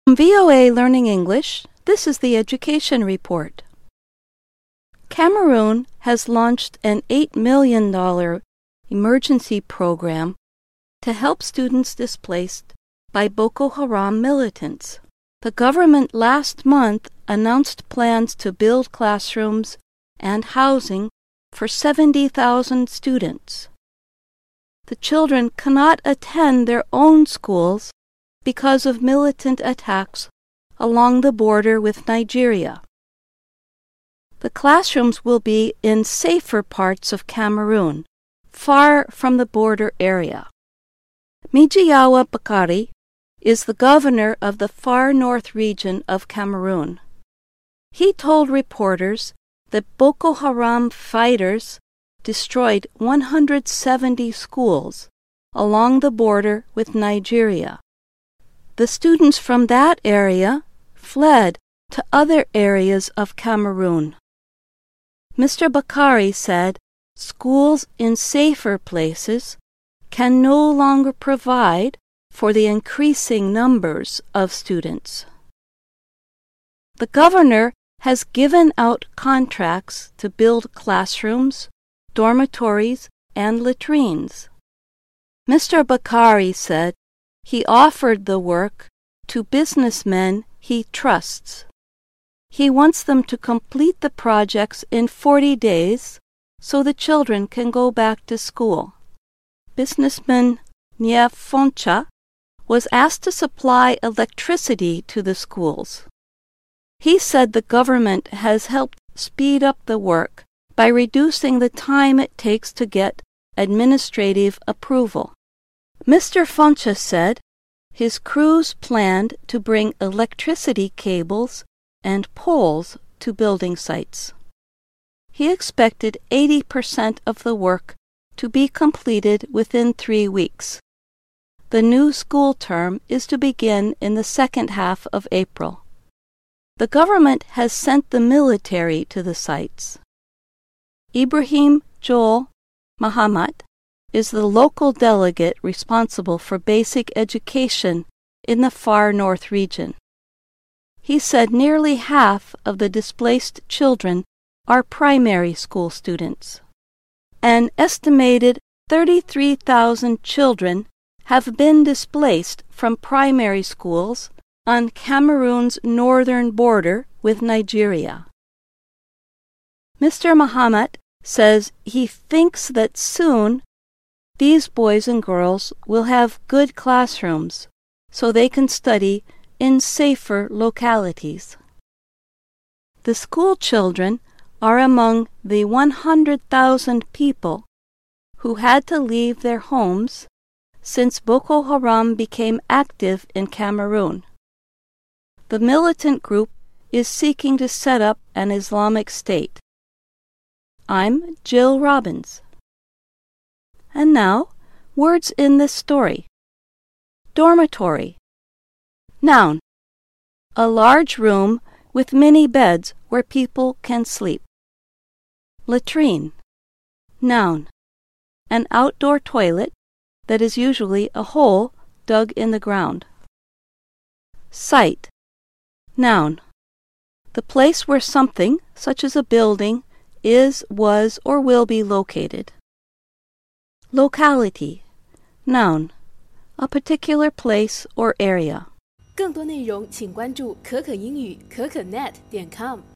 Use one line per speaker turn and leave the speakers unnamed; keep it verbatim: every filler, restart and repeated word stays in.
From V O A Learning English, this is the Education Report. Cameroon has launched an eight million dollars emergency program to help students displaced by Boko Haram militants. The government last month announced plans to build classrooms and housing for seventy thousand students. The children cannot attend their own schools because of militant attacks along the border with Nigeria. The classrooms will be in safer parts of Cameroon, far from the border area. Mijiawa Bakari is the governor of the far north region of Cameroon. He told reporters that Boko Haram fighters destroyed one hundred seventy schools along the border with Nigeria. The students from that area fled to other areas of Cameroon. Mister Bakari said schools in safer places can no longer provide for the increasing numbers of students. The governor has given out contracts to build classrooms, dormitories, and latrines. Mister Bakari said he offered the work to businessmen he trusts. He wants them to complete the projects in forty days so the children can go back to school. Businessman Nia Foncha was asked to supply electricity to the schools. He said the government has helped speed up the work by reducing the time it takes to get administrative approval. Mister Foncha said his crews planned to bring electricity cables and poles to building sites. He expected eighty percent of the work to be completed within three weeks. The new school term is to begin in the second half of April. The government has sent the military to the sites. Ibrahim Joel Mahamat is the local delegate responsible for basic education in the far north region. He said nearly half of the displaced children are primary school students. An estimated thirty-three thousand children have been displaced from primary schools on Cameroon's northern border with Nigeria. Mister Mahamat says he thinks that soon these boys and girls will have good classrooms so they can study in safer localities. The school children are among the one hundred thousand people who had to leave their homes since Boko Haram became active in Cameroon. The militant group is seeking to set up an Islamic State. I'm Jill Robbins. And now, words in this story. Dormitory. Noun. A large room with many beds where people can sleep. Latrine. Noun. An outdoor toilet that is usually a hole dug in the ground. Site. Noun. The place where something, such as a building, is, was, or will be located. Locality. Noun. A particular place or area.
更多内容请关注可可英语可可 net 点 com。